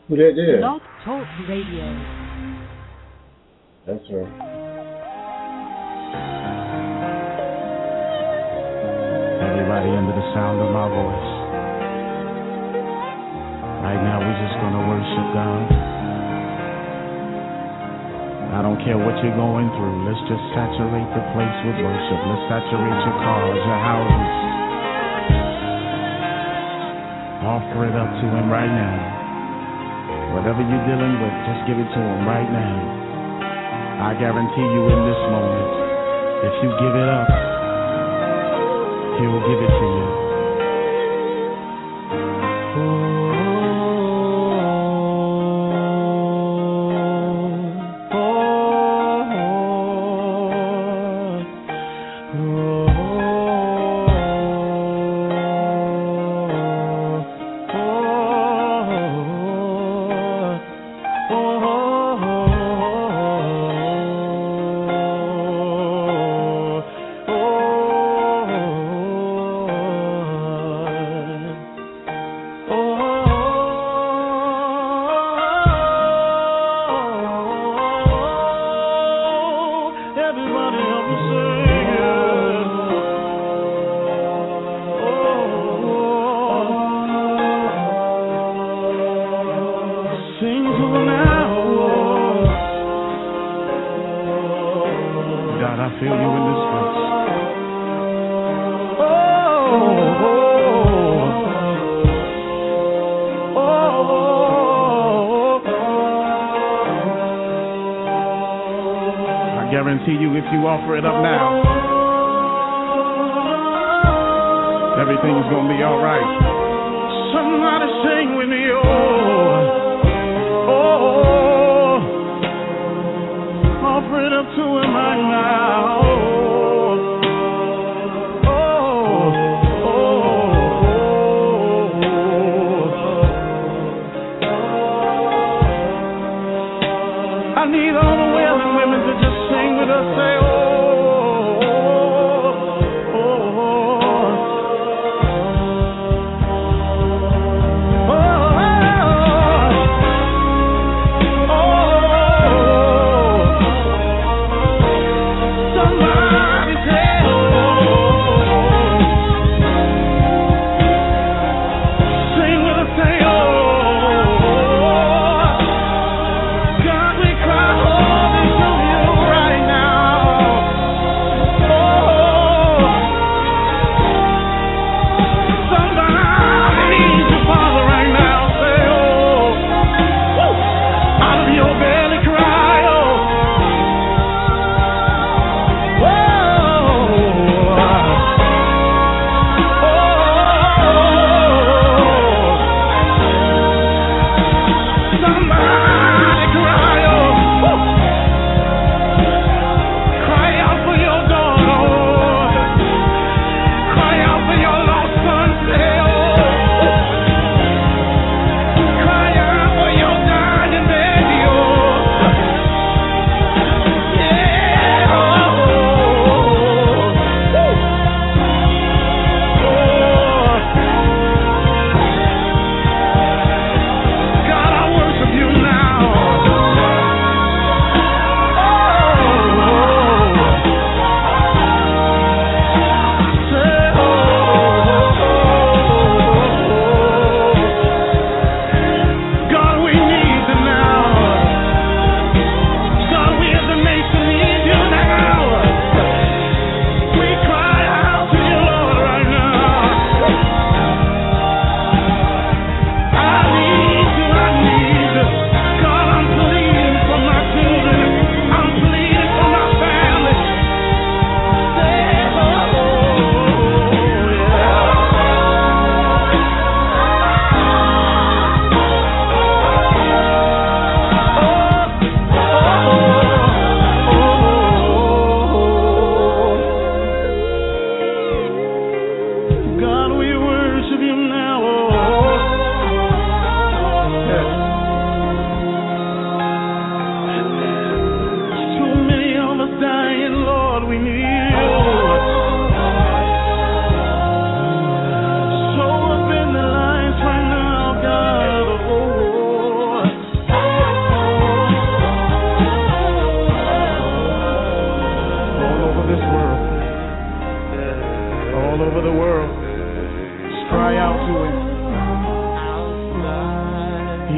Who that is? Blog Talk Radio. That's her. Everybody under the sound of my voice. Right now we're just gonna worship God. I don't care what you're going through. Let's just saturate the place with worship. Let's saturate your cars, your houses. Offer it up to Him right now. Whatever you're dealing with, just give it to Him right now. I guarantee you in this moment, if you give it up, He will give it to you. Guarantee you if you offer it up now, everything's gonna be all right. Somebody sing with me, offer it up to Him right now. I need all the willing women to just sing with us, say, oh,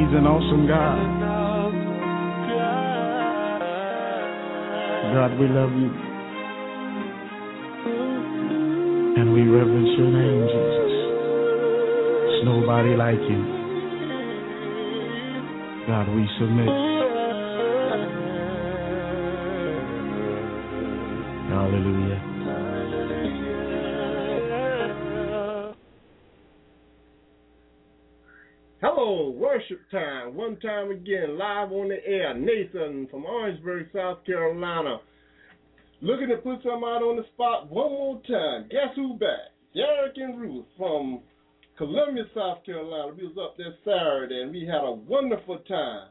He's an awesome God. God, we love you. And we reverence your name, Jesus. There's nobody like you. God, we submit. Hallelujah. Hello, worship time. One time again, live on the air. Nathan from Orangeburg, South Carolina. Looking to put something out on the spot one more time. Guess who back? Derek and Ruth from Columbia, South Carolina. We was up there Saturday and we had a wonderful time.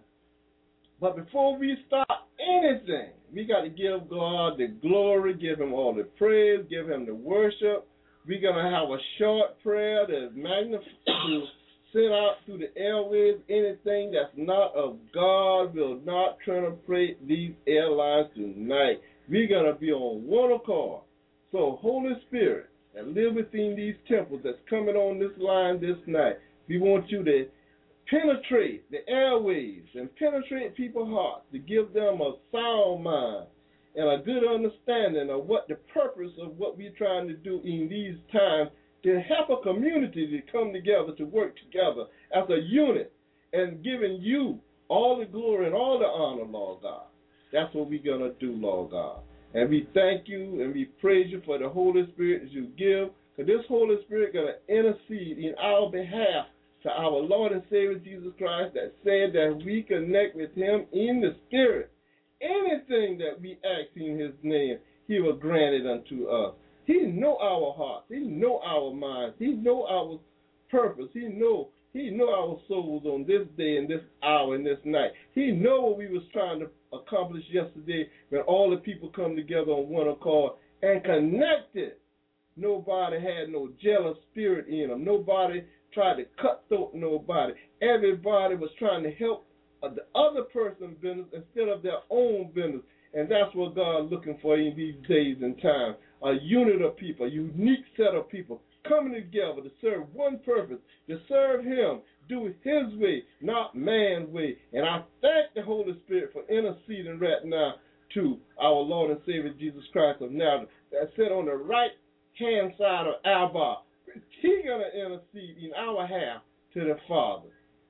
But before we start anything, we got to give God the glory, give him all the praise, give him the worship. We're going to have a short prayer that's magnified to send out through the airways. Anything that's not of God will not penetrate these airlines tonight. We're going to be on one accord. So, Holy Spirit, that live within these temples that's coming on this line this night, we want you to penetrate the airways and penetrate people's hearts to give them a sound mind and a good understanding of what the purpose of what we're trying to do in these times to help a community to come together, to work together as a unit and giving you all the glory and all the honor, Lord God. That's what we're going to do, Lord God. And we thank you and we praise you for the Holy Spirit that you give, because this Holy Spirit going to intercede in our behalf to our Lord and Savior Jesus Christ that said that we connect with him in the Spirit. Anything that we ask in his name, he will grant it unto us. He know our hearts. He know our minds. He know our purpose. He know our souls on this day and this hour and this night. He know what we was trying to accomplish yesterday when all the people come together on one accord and connected. Nobody had no jealous spirit in them. Nobody tried to cutthroat nobody. Everybody was trying to help the other person's business instead of their own business. And that's what God's looking for in these days and times. A unit of people, a unique set of people coming together to serve one purpose, to serve him, do it his way, not man's way. And I thank the Holy Spirit for interceding right now to our Lord and Savior Jesus Christ of Nazareth that sit on the right-hand side of Abba. He's going to intercede in our half to the Father.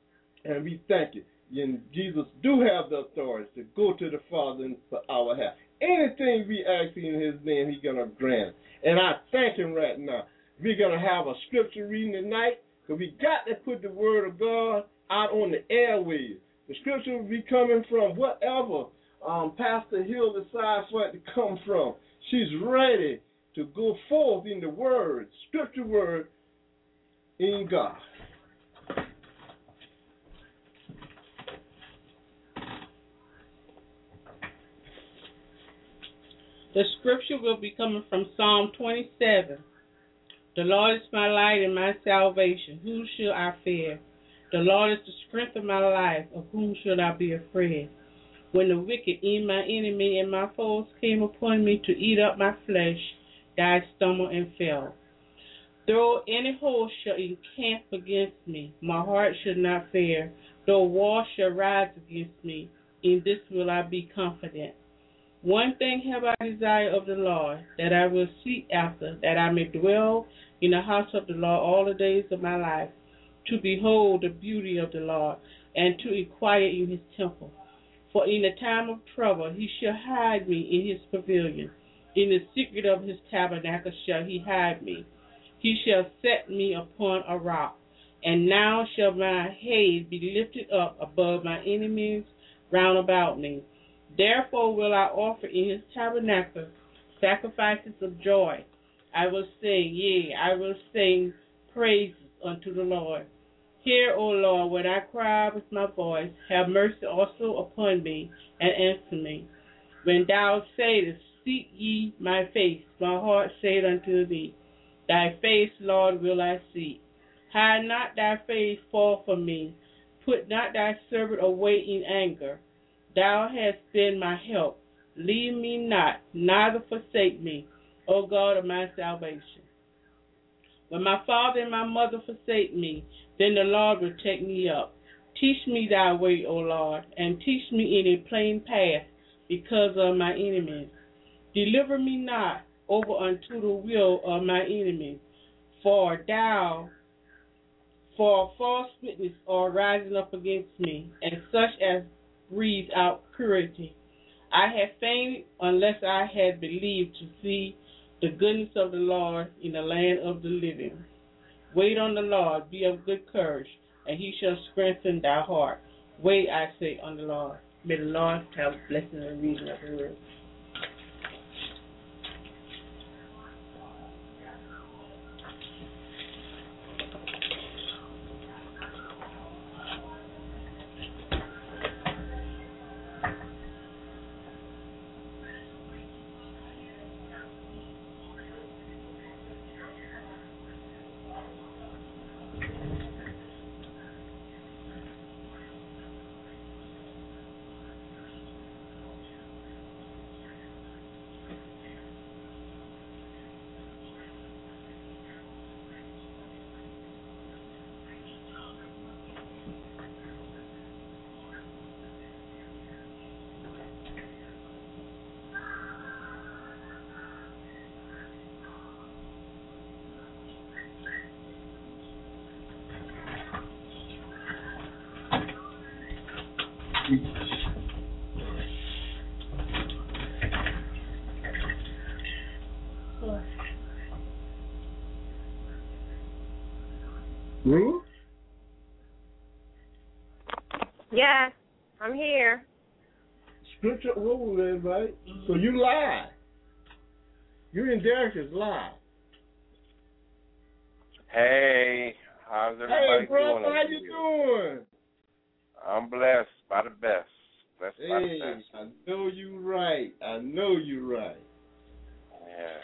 And we thank you. And Jesus do have the authority to go to the Father for our help. Anything we ask in his name, he's going to grant it. And I thank him right now. We're going to have a scripture reading tonight, because we got to put the word of God out on the airwaves. The scripture will be coming from whatever Pastor Hill decides for it to come from. She's ready to go forth in the word, scripture word, in God. The scripture will be coming from Psalm 27. The Lord is my light and my salvation. Whom shall I fear? The Lord is the strength of my life. Of whom shall I be afraid? When the wicked, even my enemy and my foes, came upon me to eat up my flesh, I stumbled and fell. Though any host shall encamp against me, my heart shall not fear. Though war shall rise against me, in this will I be confident. One thing have I desired of the Lord, that I will seek after, that I may dwell in the house of the Lord all the days of my life, to behold the beauty of the Lord, and to inquire in his temple. For in the time of trouble he shall hide me in his pavilion. In the secret of his tabernacle shall he hide me. He shall set me upon a rock. And now shall my head be lifted up above my enemies round about me. Therefore will I offer in his tabernacle sacrifices of joy. I will sing, yea, I will sing praises unto the Lord. Hear, O Lord, when I cry with my voice. Have mercy also upon me, and answer me. When thou sayest, seek ye my face, my heart said unto thee, thy face, Lord, will I seek. Hide not thy face far from me. Put not thy servant away in anger. Thou hast been my help. Leave me not, neither forsake me, O God of my salvation. When my father and my mother forsake me, then the Lord will take me up. Teach me thy way, O Lord, and teach me in a plain path because of my enemies. Deliver me not over unto the will of my enemies, for false witnesses are rising up against me, and such as breathe out purity. I had fainted unless I had believed to see the goodness of the Lord in the land of the living. Wait on the Lord, be of good courage, and he shall strengthen thy heart. Wait, I say, on the Lord. May the Lord have blessing and reason of the word. Ruth? Yes, I'm here. Scripture rule, everybody. So you lie. You and Derek is lie. Hey, how's everybody Hey, brother, doing? how you doing? I'm blessed by the best. Blessed by the Hey, best. I know you right. I know you right. Yeah.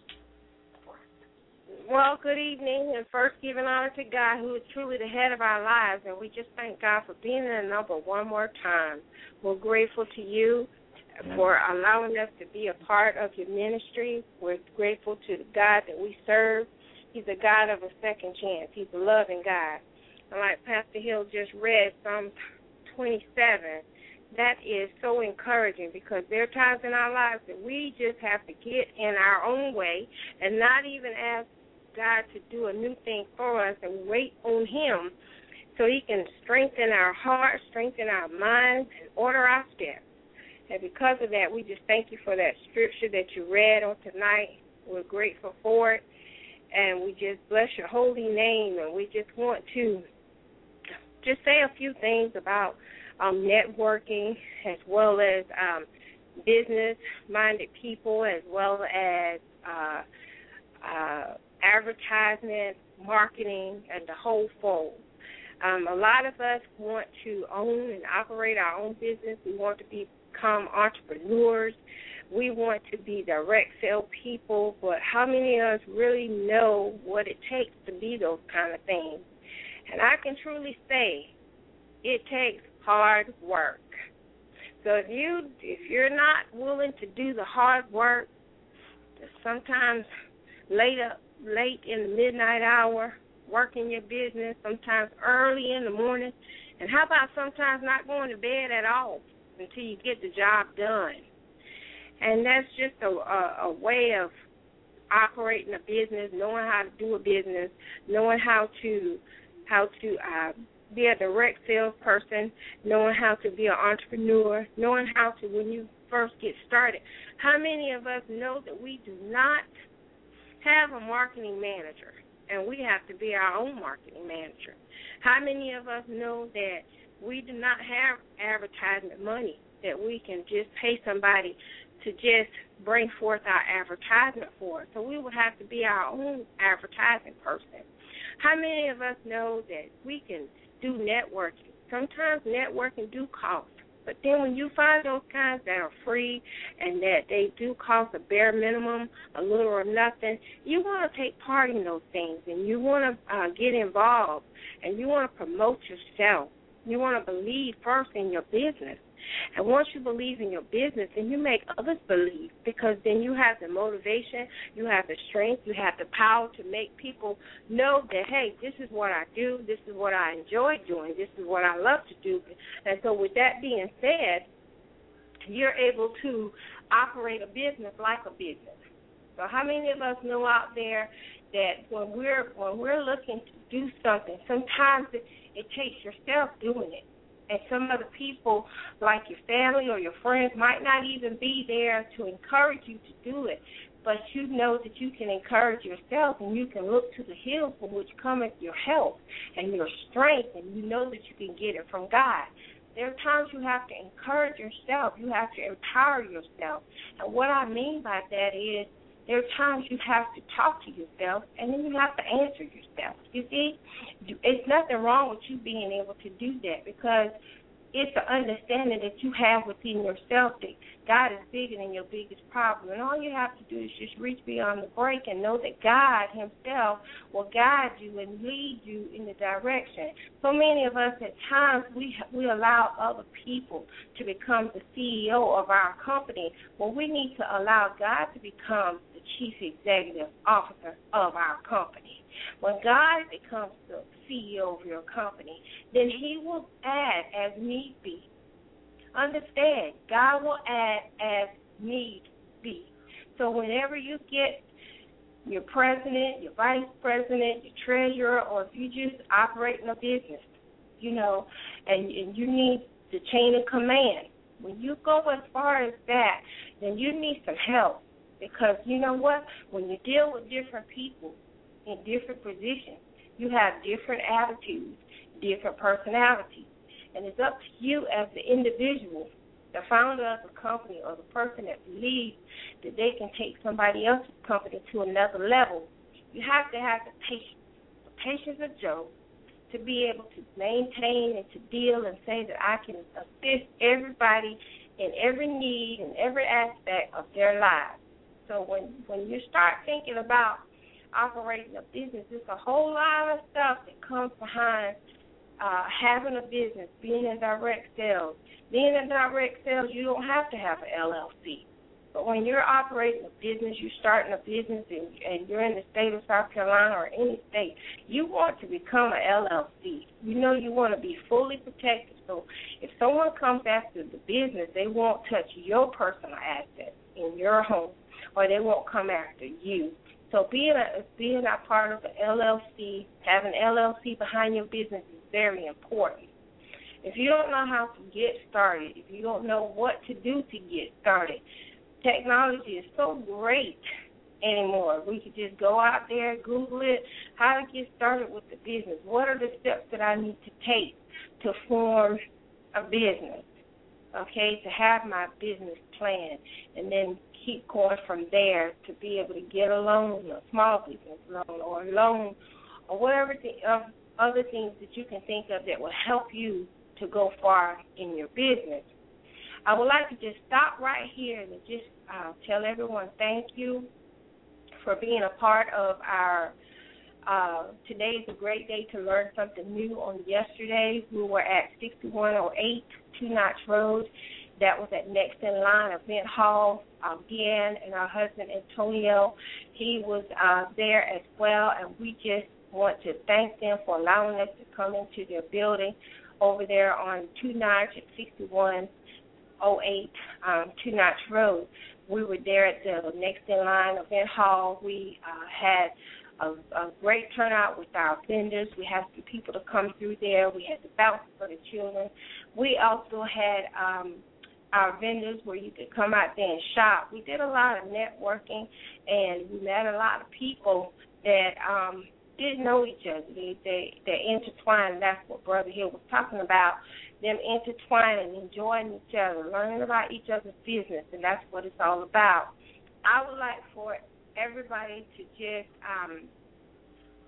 Well, good evening, and first giving honor to God, who is truly the head of our lives, and we just thank God for being in the number one more time. We're grateful to you for allowing us to be a part of your ministry. We're grateful to the God that we serve. He's a God of a second chance. He's a loving God. And like Pastor Hill just read Psalm 27, that is so encouraging, because there are times in our lives that we just have to get in our own way and not even ask God to do a new thing for us and wait on him so he can strengthen our hearts, strengthen our minds, and order our steps. And because of that, we just thank you for that scripture that you read on tonight. We're grateful for it, and we just bless your holy name, and we just want to just say a few things about networking, as well as business-minded people, as well as advertisement, marketing, and the whole fold. A lot of us want to own and operate our own business. We want to become entrepreneurs. We want to be direct sale people, but how many of us really know what it takes to be those kind of things? And I can truly say it takes hard work. So if you're not willing to do the hard work, sometimes late in the midnight hour, working your business, sometimes early in the morning, and how about sometimes not going to bed at all until you get the job done? And that's just a way of operating a business, knowing how to do a business, knowing how to be a direct salesperson, knowing how to be an entrepreneur, knowing how to, when you first get started. How many of us know that we do not have a marketing manager, and we have to be our own marketing manager? How many of us know that we do not have advertisement money, that we can just pay somebody to just bring forth our advertisement for us? So we would have to be our own advertising person. How many of us know that we can do networking? Sometimes networking do cost, but then when you find those kinds that are free and that they do cost a bare minimum, a little or nothing, you want to take part in those things, and you want to get involved, and you want to promote yourself. You want to believe first in your business. And once you believe in your business, then you make others believe, because then you have the motivation, you have the strength, you have the power to make people know that, hey, this is what I do, this is what I enjoy doing, this is what I love to do. And so with that being said, you're able to operate a business like a business. So how many of us know out there that when we're looking to do something, sometimes it takes yourself doing it. And some of the people, like your family or your friends, might not even be there to encourage you to do it. But you know that you can encourage yourself, and you can look to the hills from which cometh your help and your strength, and you know that you can get it from God. There are times you have to encourage yourself. You have to empower yourself. And what I mean by that is, there are times you have to talk to yourself, and then you have to answer yourself. You see, it's nothing wrong with you being able to do that, because it's an understanding that you have within yourself that God is bigger than your biggest problem. And all you have to do is just reach beyond the break and know that God himself will guide you and lead you in the direction. So many of us at times, we allow other people to become the CEO of our company. Well, we need to allow God to become the chief executive officer of our company. When God becomes the CEO of your company, then he will add as need be. Understand, God will add as need be. So whenever you get your president, your vice president, your treasurer, or if you just operate in a business, you know, and you need the chain of command, when you go as far as that, then you need some help. Because you know what? When you deal with different people in different positions, you have different attitudes, different personalities. And it's up to you as the individual, the founder of the company, or the person that believes that they can take somebody else's company to another level. You have to have the patience of Job, to be able to maintain and to deal and say that I can assist everybody in every need and every aspect of their lives. So when you start thinking about operating a business, there's a whole lot of stuff that comes behind having a business, being in direct sales. Being in direct sales, you don't have to have an LLC. But when you're operating a business, you're starting a business, and you're in the state of South Carolina or any state, you want to become an LLC. You know you want to be fully protected. So if someone comes after the business, they won't touch your personal assets in your home, or they won't come after you. So being a part of an LLC, having an LLC behind your business is very important. If you don't know how to get started, if you don't know what to do to get started, technology is so great anymore. We could just go out there, Google it, how to get started with the business. What are the steps that I need to take to form a business, okay, to have my business plan, and then keep going from there to be able to get a loan, a small business loan, or a loan, or whatever other things that you can think of that will help you to go far in your business. I would like to just stop right here and just tell everyone thank you for being a part of our today is a great day to learn something new. On yesterday, we were at 6108 Two Notch Road. That was at Next in Line Event Hall. Deanne and our husband, Antonio, he was there as well, and we just want to thank them for allowing us to come into their building over there on Two Notch at 6108 Two Notch Road. We were there at the Next in Line Event Hall. We had a great turnout with our vendors. We had some people to come through there. We had the bounce for the children. We also had our vendors where you could come out there and shop. We did a lot of networking, and we met a lot of people that didn't know each other. They're intertwined. That's what Brother Hill was talking about, them intertwining, enjoying each other, learning about each other's business, and that's what it's all about. I would like for everybody to just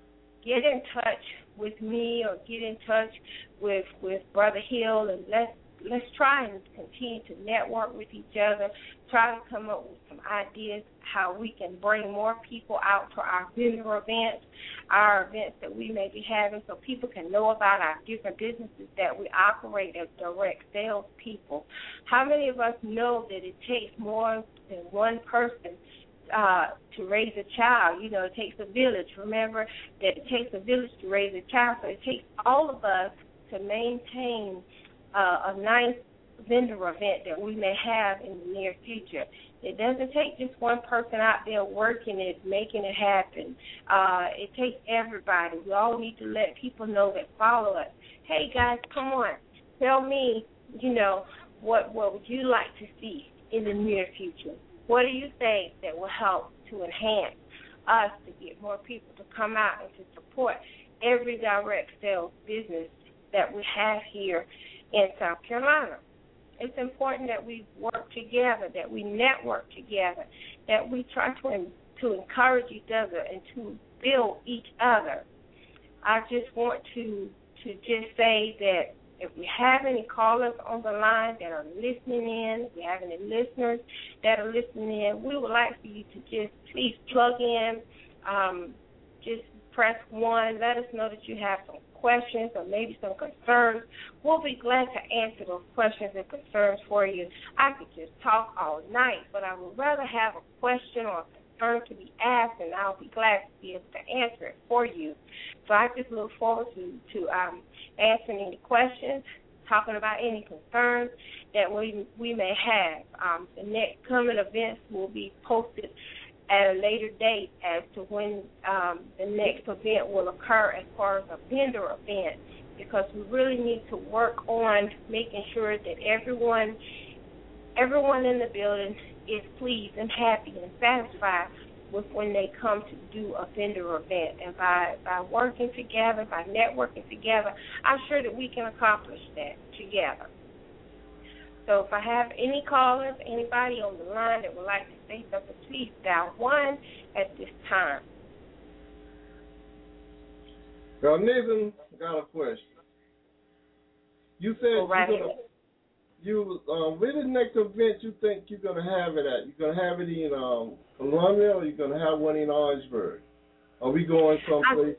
get in touch with me or get in touch with Brother Hill, and let's let's try and continue to network with each other, try to come up with some ideas how we can bring more people out to our vendor events, our events that we may be having, so people can know about our different businesses that we operate as direct sales people. How many of us know that it takes more than one person to raise a child? You know, it takes a village. Remember that it takes a village to raise a child, so it takes all of us to maintain a nice vendor event that we may have in the near future. It doesn't take just one person out there working it, making it happen. It takes everybody. We all need to let people know that follow us. Hey, guys, come on. Tell me, you know, what would you like to see in the near future? What do you think that will help to enhance us to get more people to come out and to support every direct sales business that we have here in South Carolina? It's important that we work together, that we network together, that we try to encourage each other and to build each other. I just want to just say that if we have any callers on the line that are listening in, if we have any listeners that are listening in, we would like for you to just please plug in, just press 1. Let us know that you have some questions or maybe some concerns. We'll be glad to answer those questions and concerns for you. I could just talk all night, but I would rather have a question or a concern to be asked, and I'll be glad to be able to answer it for you. So I just look forward to answering any questions, talking about any concerns that we may have. The next coming events will be posted at a later date as to when the next event will occur as far as a vendor event, because we really need to work on making sure that everyone in the building is pleased and happy and satisfied with when they come to do a vendor event. And by working together, by networking together, I'm sure that we can accomplish that together. So if I have any callers, anybody on the line that would like to say something, please dial 1 at this time. Well, Nathan, got a question. You said where the next event you think you're going to have it at? You're going to have it in Columbia, or you're going to have one in Orangeburg? Are we going someplace?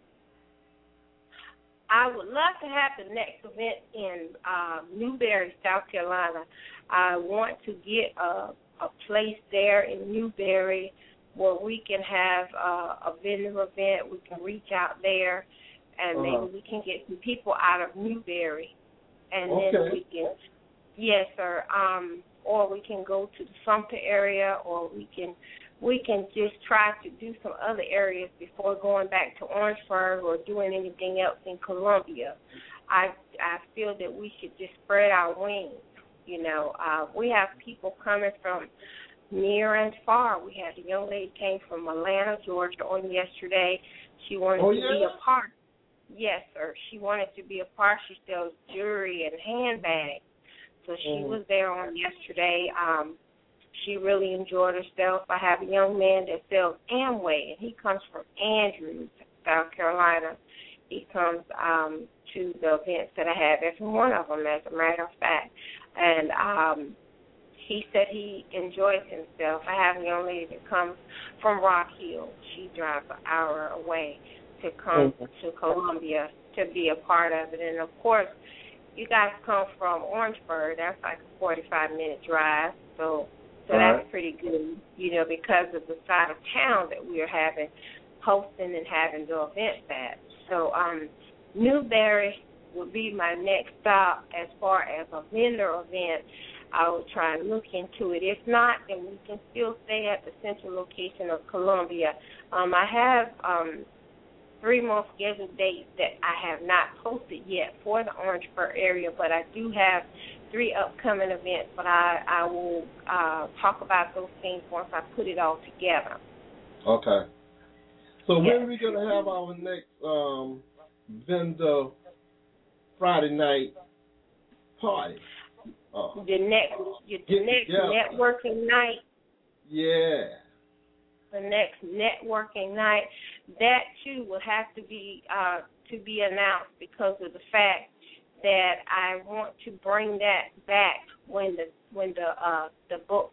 I would love to have the next event in Newberry, South Carolina. I want to get a place there in Newberry where we can have a vendor event. We can reach out there, and maybe we can get some people out of Newberry, and then we can, yes, sir. Or we can go to the Sumter area, or we can just try to do some other areas before going back to Orangeburg or doing anything else in Columbia. I feel that we should just spread our wings. You know, we have people coming from near and far. We had a young lady came from Atlanta, Georgia on yesterday. She wanted to be a part. Yes, sir. She wanted to be a part. She sells jewelry and handbags. So she was there on yesterday. She really enjoyed herself. I have a young man that sells Amway, and he comes from Andrews, South Carolina. He comes to the events that I have, every one of them, as a matter of fact. And he said he enjoys himself. I have a young lady that comes from Rock Hill. She drives an hour away to come to Columbia to be a part of it. And, of course, you guys come from Orangeburg. That's like a 45-minute drive. So that's pretty good, you know, because of the side of town that we are having, hosting and having the event at. So Newberry will be my next stop as far as a vendor event. I will try and look into it. If not, then we can still stay at the central location of Columbia. I have 3 more scheduled dates that I have not posted yet for the Orangeburg area, but I do have 3 upcoming events, but I will talk about those things once I put it all together. Okay. So when are we going to have our next vendor Friday night party? The next networking night. Yeah. The next networking night, that too will have to be announced because of the fact that I want to bring that back when the book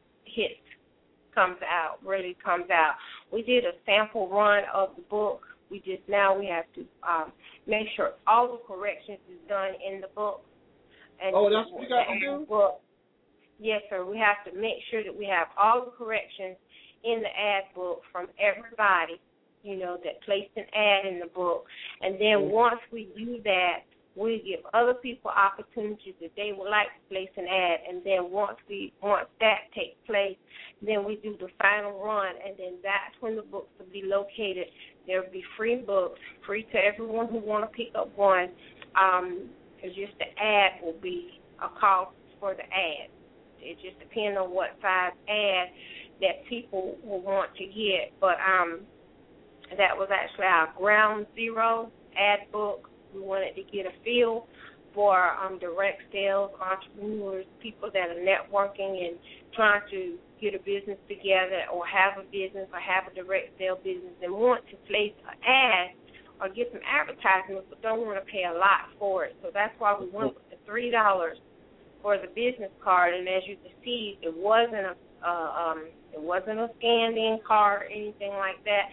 really comes out. We did a sample run of the book. We have to make sure all the corrections is done in the book. And that's what you got to do? Book. Yes, sir. We have to make sure that we have all the corrections in the ad book from everybody, that placed an ad in the book. And then once we do that, we give other people opportunities that they would like to place an ad. And then once that takes place, then we do the final run. And then that's when the books will be located. There will be free books, free to everyone who want to pick up one. It's just the ad will be a cost for the ad. It just depends on what size ad that people will want to get. But that was actually our ground zero ad book. We wanted to get a feel for direct sales, entrepreneurs, people that are networking and trying to get a business together or have a business or have a direct sale business and want to place an ad or get some advertisements but don't want to pay a lot for it. So that's why we went with the $3 for the business card. And as you can see, it wasn't a scanned-in card or anything like that.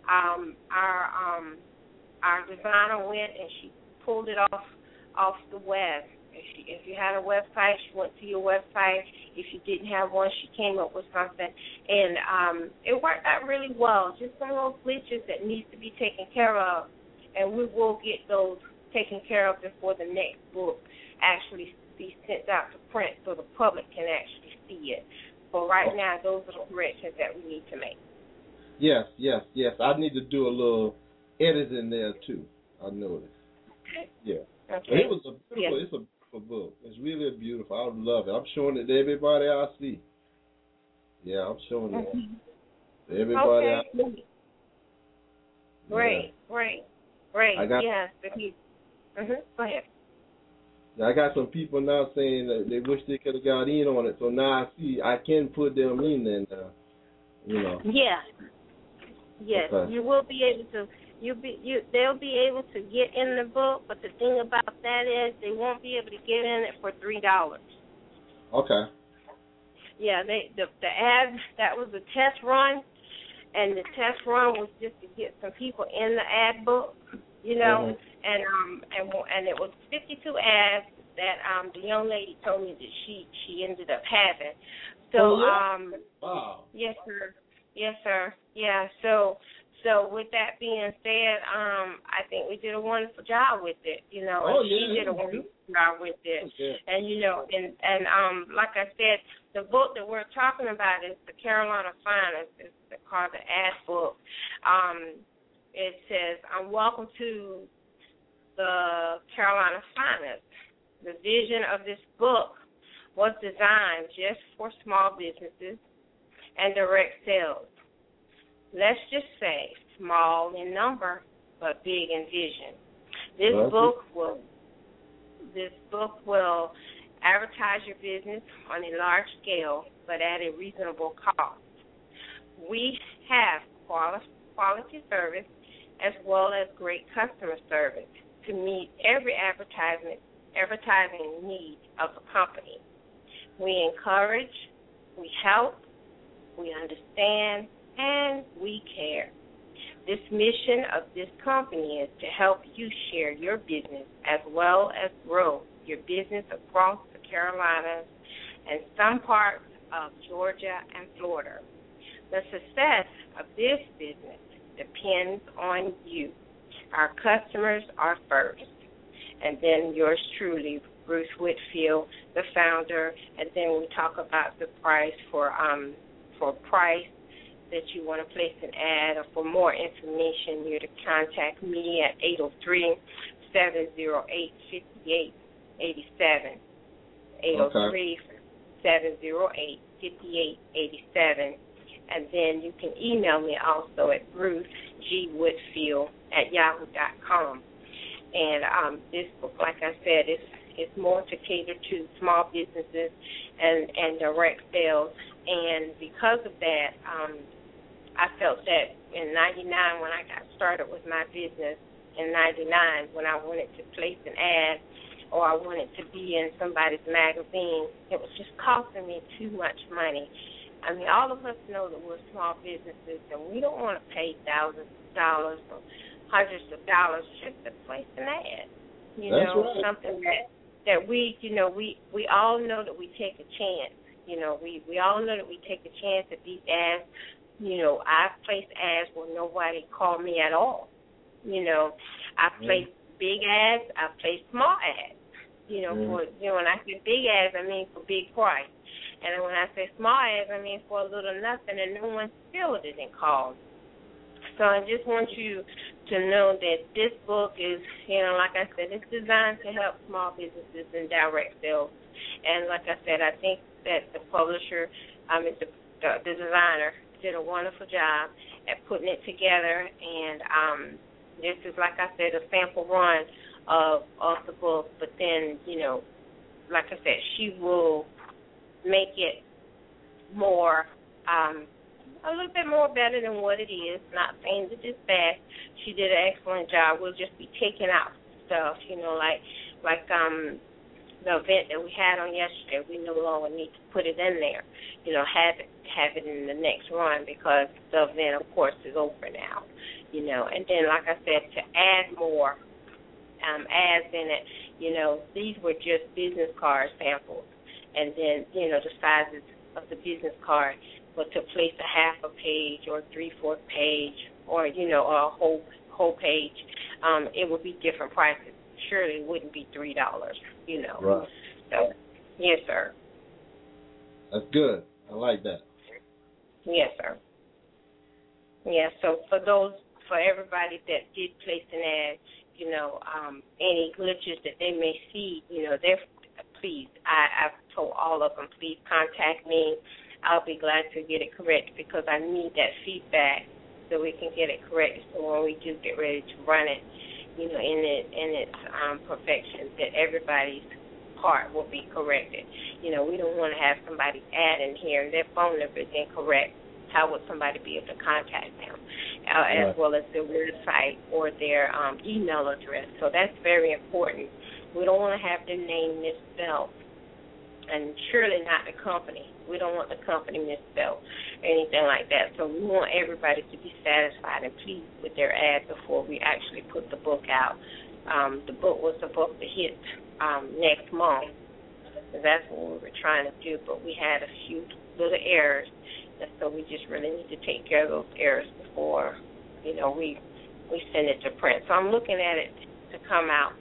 Our designer went and she pulled it off the web. If you had a website, she went to your website. If you didn't have one, she came up with something. And it worked out really well. Just some of those glitches that needs to be taken care of. And we will get those taken care of before the next book actually be sent out to print so the public can actually see it. But right now, those are the corrections that we need to make. Yes. I need to do a little editing there, too, I noticed. Okay. Yeah. Okay. It's a beautiful book. It's really beautiful. I love it. I'm showing it to everybody I see. Yeah, I'm showing it to everybody I see. Great. Go ahead. I got some people now saying that they wish they could have got in on it, so now I see I can put them in there now, Yeah. Yes, okay. You will be able to. They'll be able to get in the book, but the thing about that is they won't be able to get in it for $3. Okay. Yeah, the ad, that was a test run, and the test run was just to get some people in the ad book, and it was 52 ads that the young lady told me that she ended up having. So wow. Yes, sir. Yeah. So with that being said, I think we did a wonderful job with it. She did a wonderful job with it. Okay. And like I said, the book that we're talking about is the Carolina Finest. It's called the ad book. It says, "Welcome to the Carolina Finest." The vision of this book was designed just for small businesses and direct sales. Let's just say small in number, but big in vision. This book will advertise your business on a large scale, but at a reasonable cost. We have quality service as well as great customer service to meet every advertising need of the company. We encourage, we help, we understand, and we care. This mission of this company is to help you share your business as well as grow your business across the Carolinas and some parts of Georgia and Florida. The success of this business depends on you. Our customers are first. And then yours truly, Bruce Whitfield, the founder, and then we talk about the price for price that you want to place an ad, or for more information, you're to contact me at 803-708-5887. 803-708-5887. And then you can email me also at brucegwhitfield@yahoo.com. And this book, like I said, it's more to cater to small businesses and direct sales. And because of that, I felt that in 99, when I got started with my business, in 99, when I wanted to place an ad or I wanted to be in somebody's magazine. It was just costing me too much money. I mean, all of us know that we're small businesses, and we don't want to pay thousands of dollars or hundreds of dollars just to place an ad. You That's know, right. something that we, you know, we all know that we take a chance. You know, we all know that we take a chance at these ads. You know, I've placed ads where nobody called me at all. You know, I've placed big ads, I've placed small ads. You know, for, you know, when I say big ads, I mean for big price. And when I say small ads, I mean for a little nothing, and no one still didn't call. So I just want you to know that this book is, you know, like I said, it's designed to help small businesses in direct sales. And like I said, I think that the publisher, the designer, did a wonderful job at putting it together. And this is, like I said, a sample run of the book. But then, you know, like I said, she will make it more, a little bit more better than what it is. Not saying that it's bad. She did an excellent job. We'll just be taking out stuff, you know, like the event that we had on yesterday. We no longer need to put it in there, you know, have it in the next run because the event, of course, is over now, you know. And then, like I said, to add more ads in it, you know, these were just business card samples. And then, you know, the sizes of the business card, but to place a half a page or 3/4 page or, you know, a whole page, it would be different prices. Surely it wouldn't be $3, you know. Right. So, yes, sir. That's good. I like that. Yes, sir. Yeah, so for everybody that did place an ad, you know, any glitches that they may see, you know, please, I've told all of them, please contact me. I'll be glad to get it corrected because I need that feedback so we can get it corrected. So when we do get ready to run it, you know, in its perfection, that everybody's part will be corrected. You know, we don't want to have somebody add in here and their phone number is incorrect. How would somebody be able to contact them, as well as their website or their email address? So that's very important. We don't want to have their name misspelled, and surely not the company. We don't want the company misspelled or anything like that. So we want everybody to be satisfied and pleased with their ad before we actually put the book out. The book was supposed to hit next month. That's what we were trying to do, but we had a few little errors, and so we just really need to take care of those errors before, you know, we send it to print. So I'm looking at it to come out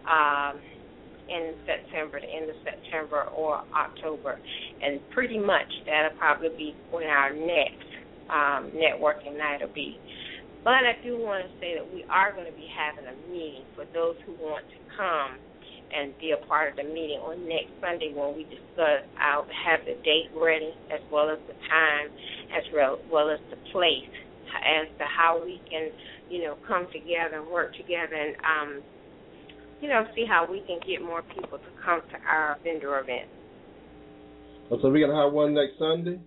in September, the end of September or October, and pretty much that'll probably be when our next networking night will be. But I do want to say that we are going to be having a meeting for those who want to come and be a part of the meeting on next Sunday when we discuss. I'll have the date ready as well as the time, as well as the place, as to how we can, you know, come together and work together and you know, see how we can get more people to come to our vendor event. Oh, so we're going to have one next Sunday?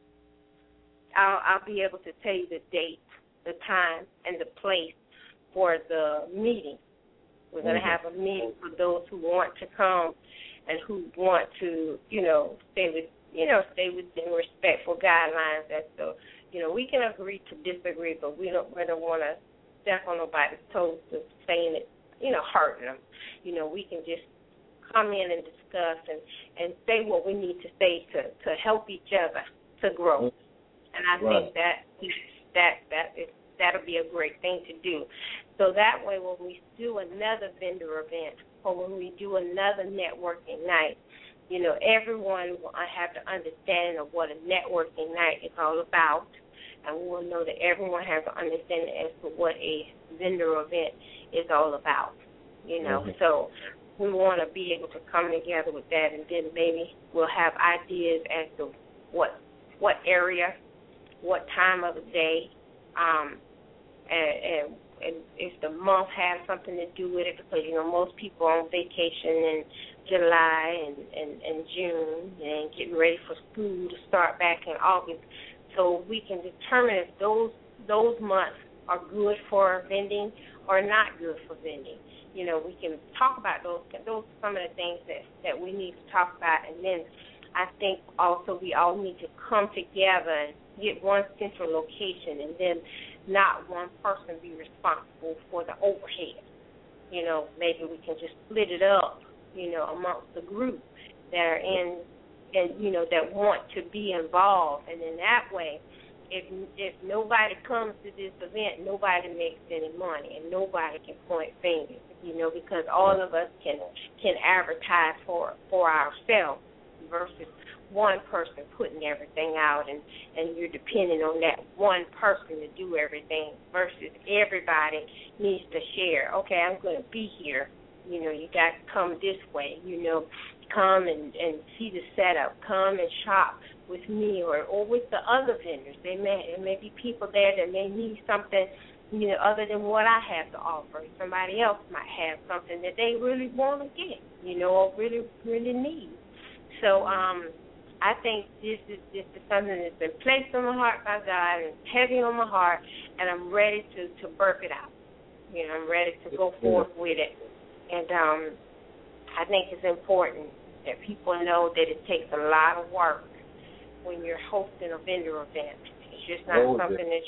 I'll be able to tell you the date, the time, and the place for the meeting. We're going to have a meeting for those who want to come and who want to, you know, stay within respectful guidelines. As so, you know, we can agree to disagree, but we don't want to step on nobody's toes to saying it, you know, hurting them. You know, we can just come in and discuss and say what we need to say to help each other to grow. And I think that'll be a great thing to do. So that way when we do another vendor event or when we do another networking night, you know, everyone will have the understanding of what a networking night is all about, and we'll know that everyone has an understanding as to what a vendor event is all about, you know. So we want to be able to come together with that, and then maybe we'll have ideas as to what area, what time of the day, and if the month has something to do with it, because, you know, most people are on vacation in July and June and getting ready for school to start back in August. So we can determine if those months are good for vending or not good for vending. we can talk about those. Those are some of the things that we need to talk about. And then I think also we all need to come together and get one central location, and then not one person be responsible for the overhead. Maybe we can just split it up, amongst the group that are in, and that want to be involved. And in that way, if nobody comes to this event, nobody makes any money, and nobody can point fingers, because all of us can advertise for ourselves versus one person putting everything out, and you're depending on that one person to do everything versus everybody needs to share. Okay, I'm going to be here. You got to come this way. Come and see the setup. Come and shop with me or with the other vendors. There may be people there that may need something, other than what I have to offer. Somebody else might have something that they really want to get, or really, really need. So I think this is something that's been placed on my heart by God and heavy on my heart, and I'm ready to birth it out. I'm ready to go forth with it. And I think it's important that people know that it takes a lot of work when you're hosting a vendor event. It's just not something that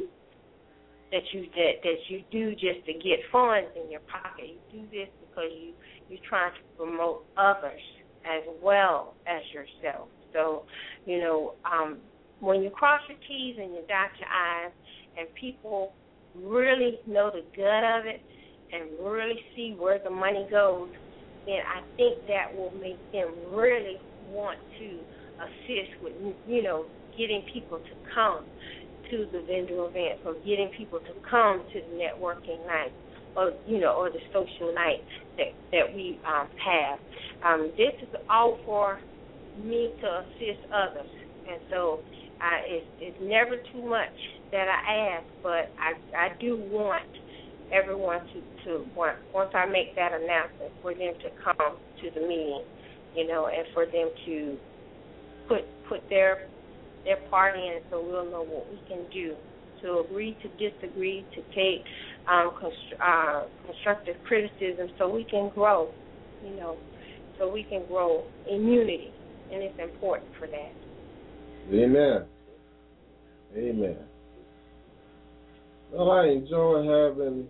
you do just to get funds in your pocket. You do this because you're trying to promote others as well as yourself. So, when you cross your T's and you dot your I's, and people really know the gut of it and really see where the money goes, then I think that will make them really want to assist with, getting people to come to the vendor events, or getting people to come to the networking night, or the social night that we have. This is all for me to assist others, and so it's never too much that I ask, but I do want everyone to once I make that announcement, for them to come to the meeting, and for them to put their part in, so we'll know what we can do, to agree to disagree, to take constructive criticism, so we can grow, so we can grow in unity, and it's important for that. Amen. Amen. Well, I enjoy having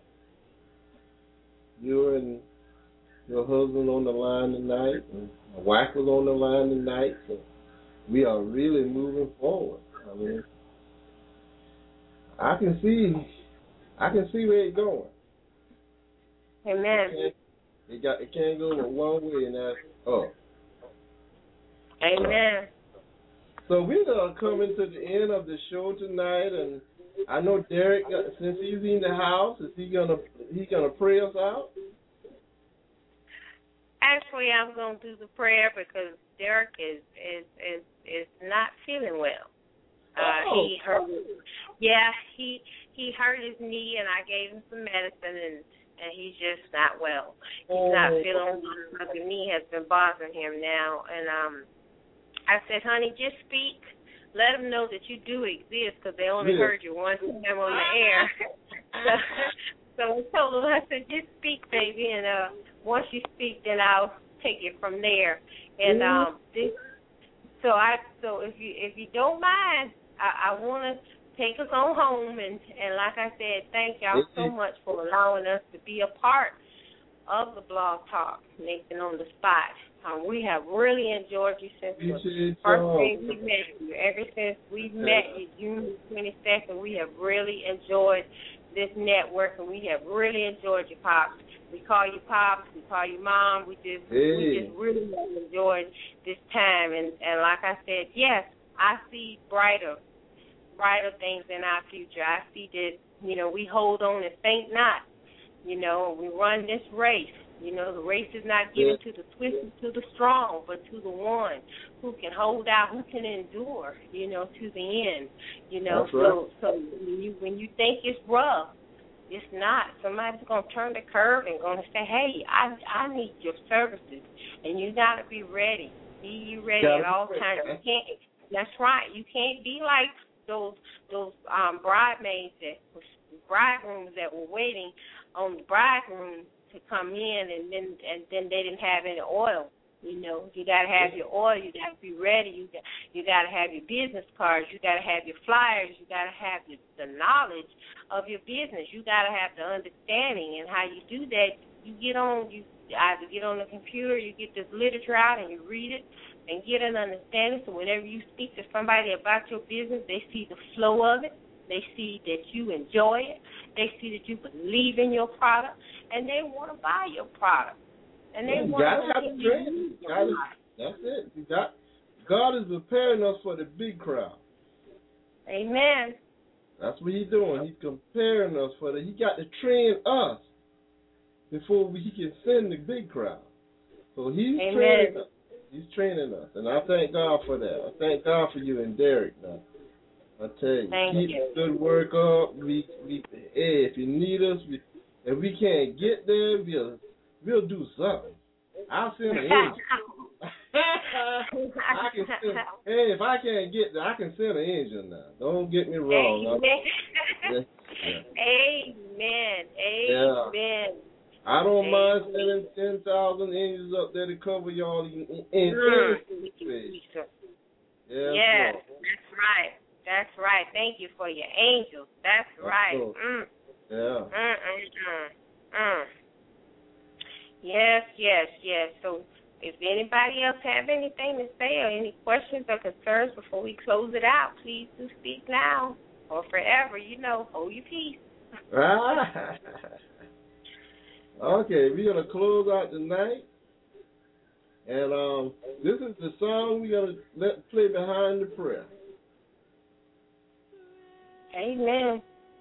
you and your husband on the line tonight, and my wife was on the line tonight, so we are really moving forward. I mean, I can see where it's going. Amen. It can't go but one way, and that's up. Amen. So we're coming to the end of the show tonight, and I know Derek, since he's in the house, is he gonna pray us out? Actually, I'm gonna do the prayer because Derek is not feeling well. He hurt. Yeah, he hurt his knee, and I gave him some medicine, and he's just not well. He's not feeling well. The knee has been bothering him now, and I said, honey, just speak. Let them know that you do exist, because they only heard you one time on the air. So I told him, I said, just speak, baby, and once you speak, then I'll take it from there. And so if you don't mind, I want to take us on home, and like I said, thank y'all so much for allowing us to be a part of the Blog Talk, Nathan on the Spot. We have really enjoyed you since the first day we met you. Ever since we met you, June 22nd, we have really enjoyed this network, and we have really enjoyed you, Pops. We call you Pops, we call you Mom. We just really enjoyed this time. And like I said, yes, I see brighter things in our future. I see that, we hold on and faint not. We run this race. The race is not given to the swift and to the strong, but to the one who can hold out, who can endure, to the end. That's right. So when you think it's rough, it's not. Somebody's going to turn the curve and going to say, hey, I need your services, and you got to be ready. Be ready at all times. You can't. That's right. You can't be like those bridegrooms that were waiting on the bridegroom to come in, and then they didn't have any oil. You know, you got to have your oil. You got to be ready. You got to have your business cards. You got to have your flyers. You got to have the knowledge of your business. You got to have the understanding. And how you do that, you either get on the computer, you get this literature out and you read it and get an understanding. So whenever you speak to somebody about your business, they see the flow of it. They see that you enjoy it. They see that you believe in your product, and they want to buy your product. And they want to train. That's it. God is preparing us for the big crowd. Amen. That's what He's doing. He's preparing us for He got to train us before He can send the big crowd. So He's training us. He's training us, and I thank God for that. I thank God for you and Derek. Now, I tell you, keep the good work up. If you need us, if we can't get there, we'll do something. I'll send an angel. If I can't get there, I can send an angel now. Don't get me wrong. Amen. Amen. Yeah. I don't mind sending 10,000 angels up there to cover y'all in space. Yeah, that's right. That's right. Thank you for your angels. That's right. Yeah. Yes. So if anybody else have anything to say or any questions or concerns before we close it out, please do speak now or forever. Hold your peace. Okay, we're going to close out tonight. And this is the song we're going to play behind the prayer. Amen.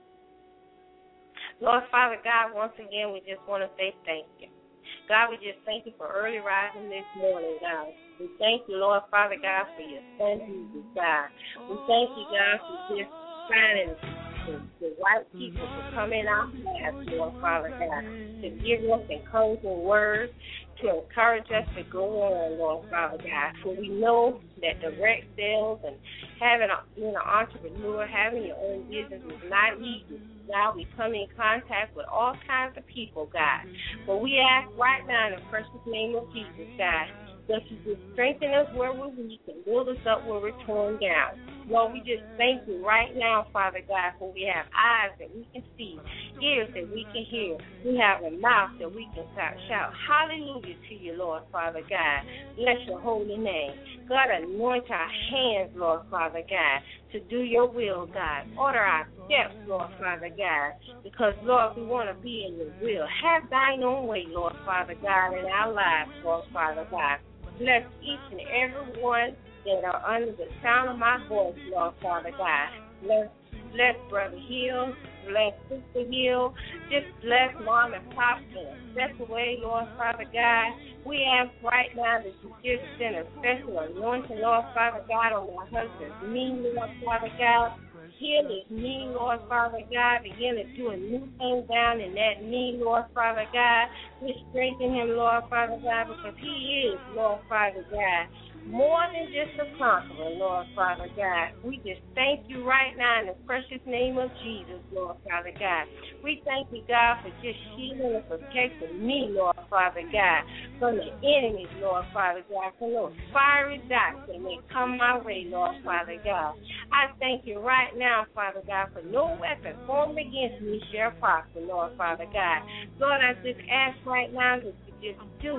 Lord, Father God, once again, we just want to say thank you. God, we just thank you for early rising this morning, God. We thank you, Lord, Father God, for your son, Jesus, God. We thank you, God, for just finding the right people to come in our path, Lord, Father God, to give us encouraging words, to encourage us to go on, Lord, Father God. For we know that direct sales and being an entrepreneur, having your own business is not easy. Now we come in contact with all kinds of people, God. But we ask right now in the precious name of Jesus, God, that you just strengthen us where we're weak and build us up where we're torn down. Lord, we just thank you right now, Father God, for we have eyes that we can see, ears that we can hear. We have a mouth that we can shout hallelujah to you, Lord, Father God. Bless your holy name. God, anoint our hands, Lord, Father God, to do your will, God. Order our steps, Lord, Father God, because, Lord, we want to be in your will. Have thine own way, Lord, Father God, in our lives, Lord, Father God. Bless each and every one that are under the sound of my voice, Lord, Father God. Bless Brother Hill, bless Sister Hill, just bless Mom and Pop in a special way, Lord, Father God. We ask right now that you just send a special anointing, Lord, Father God, on my husband's knee, Lord, Father God. Heal his knee, Lord, Father God. Begin to do a new thing down in that knee, Lord, Father God. We strengthen him, Lord, Father God, because he is, Lord, Father God, more than just a conqueror, Lord, Father God. We just thank you right now in the precious name of Jesus, Lord, Father God. We thank you, God, for just shielding and protecting me, Lord, Father God, from the enemies, Lord, Father God, from those fiery dots that may come my way, Lord, Father God. I thank you right now, Father God, for no weapon formed against me shall prosper, Lord, Father God. Lord, I just ask right now that you just do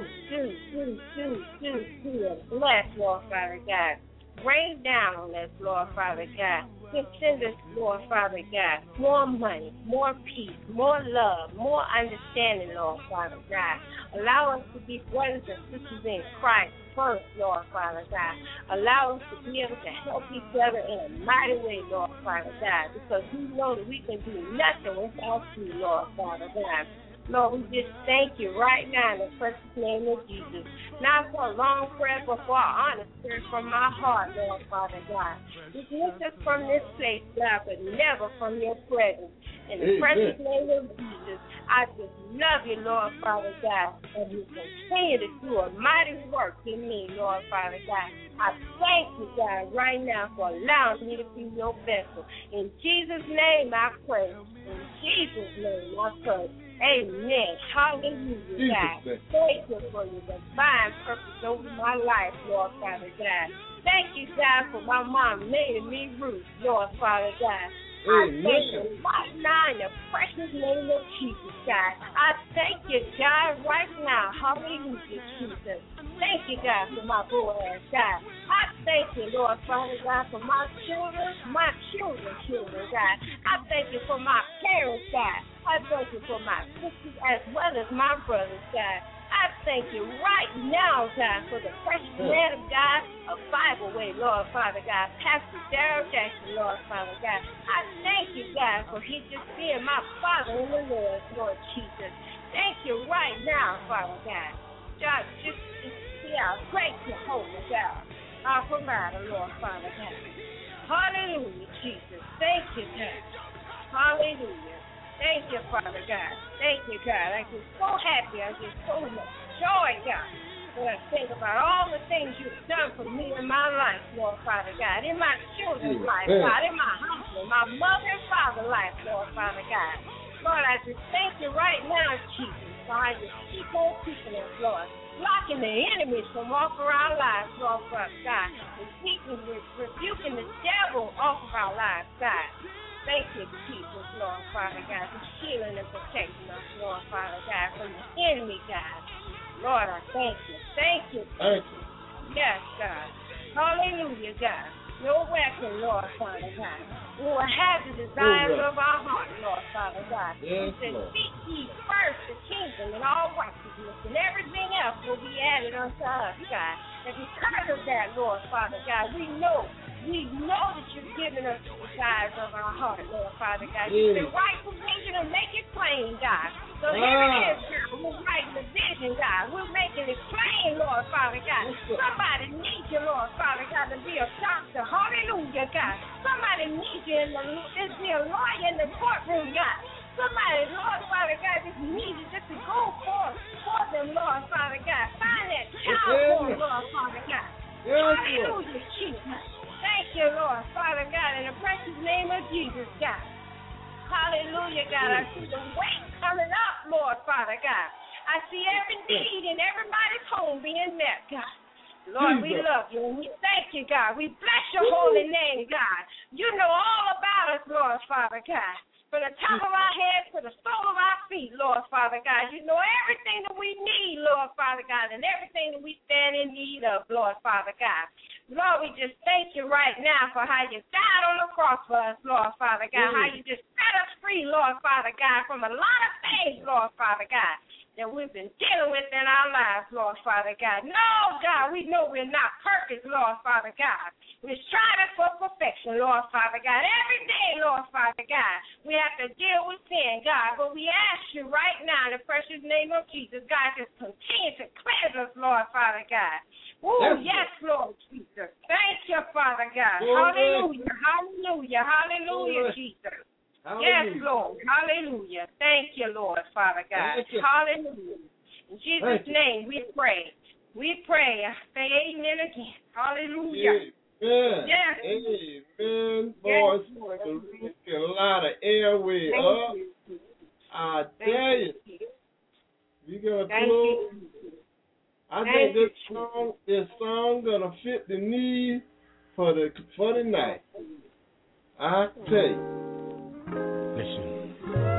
and bless, Lord, Father God. Rain down on us, Lord, Father God. Just send us, Lord, Father God, more money, more peace, more love, more understanding, Lord, Father God. Allow us to be brothers and sisters in Christ first, Lord, Father God. Allow us to be able to help each other in a mighty way, Lord, Father God, because we know that we can do nothing without you, Lord, Father God. Lord, we just thank you right now in the precious name of Jesus. Not for a long prayer, but for an honest prayer from my heart, Lord, Father God. Dismiss us from this place, God, but never from your presence. In the precious name of Jesus, I just love you, Lord, Father God, and you continue to do a mighty work in me, Lord, Father God. I thank you, God, right now for allowing me to be your vessel. In Jesus' name I pray. In Jesus' name I pray. Amen. Hallelujah, God. Thank you for your divine purpose over my life, Lord Father God. Thank you, God, for my mom naming me Ruth, Lord Father God. I thank you right now in the precious name of Jesus, God. I thank you, God, right now. Hallelujah, Jesus. Thank you, God, for my boy, God. I thank you, Lord Father God, for my children, God. I thank you for my parents, God. I thank you for my sisters as well as my brothers, God. I thank you right now, God, for the precious man of God, a Bible way, Lord Father God, Pastor Darrell Jackson, Lord Father God. I thank you, God, for he just being my father in the Lord, Lord Jesus. Thank you right now, Father God. God, just see how great Jehovah God, our provider, Lord Father God. Hallelujah, Jesus. Thank you, God. Hallelujah. Thank you, Father God. Thank you, God. I get so happy. I get so much joy, God, when I think about all the things you've done for me in my life, Lord Father God, in my children's life, God, in my husband, my mother and father's life, Lord Father God. Lord, I just thank you right now, Jesus, for how you keep on keeping us, Lord, blocking the enemies from off of our lives, Lord Father God, and rebuking the devil off of our lives, God. Thank you, Jesus, Lord Father God, for shielding and protecting us, Lord Father God, from the enemy, God. Lord, I thank you. Thank you. Thank you. Yes, God. Hallelujah, God. No weapon, Lord Father God. We will have the desires of our heart, Lord Father God. Yes, said, Lord. seek ye first the kingdom and all righteousness, and everything else will be added unto us, God. And because of that, Lord Father God, we know that you've given us the desires of our heart, Lord Father God. You said, write the vision and make it plain, God. So here it is, God. We're writing the vision, God. We're making it plain, Lord Father God. Somebody needs you, Lord Father God, to be a doctor. Hallelujah, God. Somebody needs you to be a lawyer in the courtroom, God. Somebody, Lord Father God, just needs you just to go for them, Lord Father God. Find that child for them, Lord Father God. Hallelujah, Jesus. Thank you, Lord Father God, in the precious name of Jesus, God. Hallelujah, God. I see the weight coming up, Lord Father God. I see every need in everybody's home being met, God. Lord, we love you and we thank you, God. We bless your holy name, God. You know all about us, Lord Father God. From the top of our heads to the sole of our feet, Lord Father God. You know everything that we need, Lord Father God, and everything that we stand in need of, Lord Father God. Lord, we just thank you right now for how you died on the cross for us, Lord Father God, how you just set us free, Lord Father God, from a lot of things, Lord Father God, that we've been dealing with in our lives, Lord Father God. No, God, we know we're not perfect, Lord Father God. We're striving for perfection, Lord Father God. Every day, Lord Father God, we have to deal with sin, God. But we ask you right now in the precious name of Jesus, God, just continue to cleanse us, Lord Father God. Oh, yes, Lord Jesus. Thank you, Father God. Hallelujah, hallelujah, hallelujah, Jesus. Yes, Lord. Hallelujah. Thank you, Lord, Father God. Hallelujah. In Jesus' name we pray. We pray. I say amen again. Hallelujah. Amen. Yes. Amen. Boys, get a lot of airway up. I tell you. We gonna close. I think this song gonna fit the need for the night. I tell you. Listen.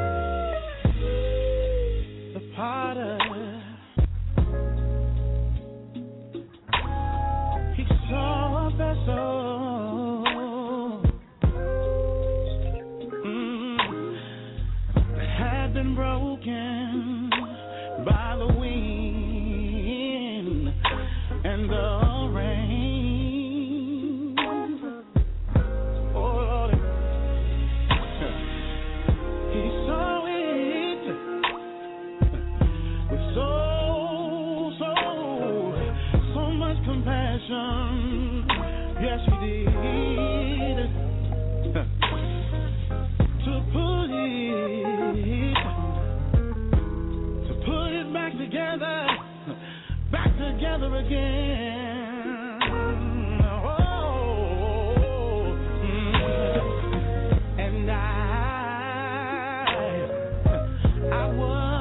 The potter, he saw a vessel that had been broken by the wind and the rain. Oh Lord, he saw it with so much compassion. Yes, he did. To put it back together again. Oh, and I was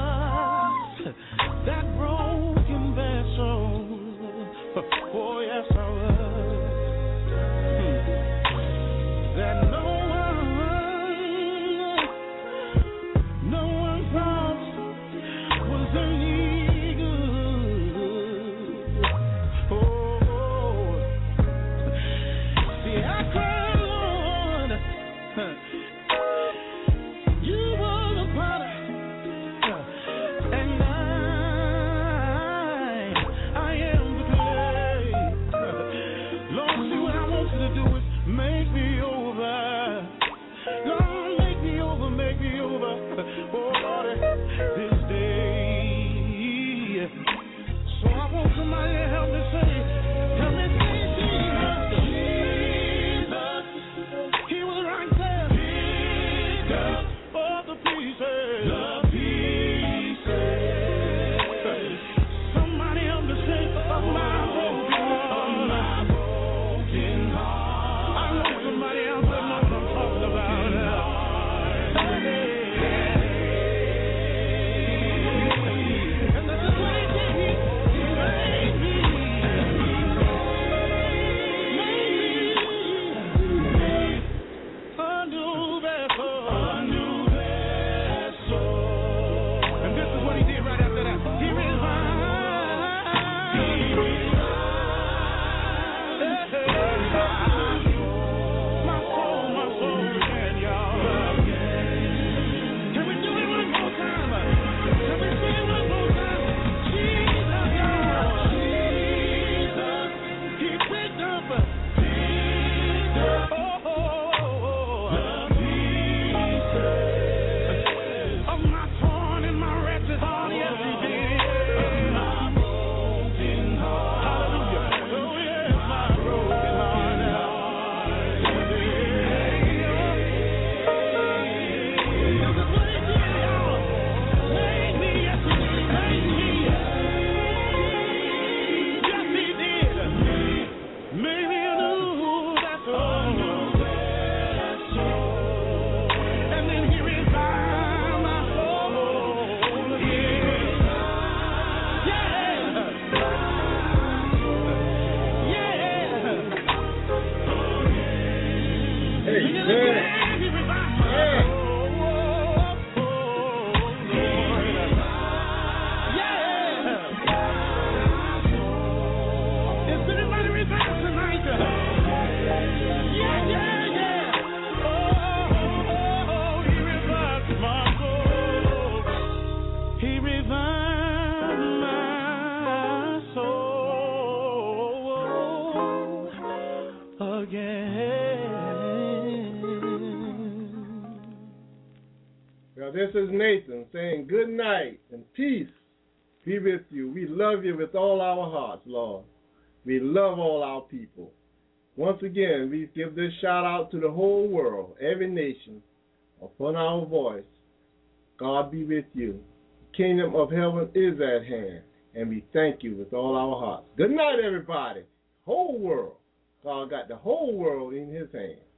This is Nathan saying good night and peace be with you. We love you with all our hearts, Lord. We love all our people. Once again, we give this shout out to the whole world, every nation, upon our voice. God be with you. The kingdom of heaven is at hand, and we thank you with all our hearts. Good night, everybody. Whole world. God got the whole world in his hands.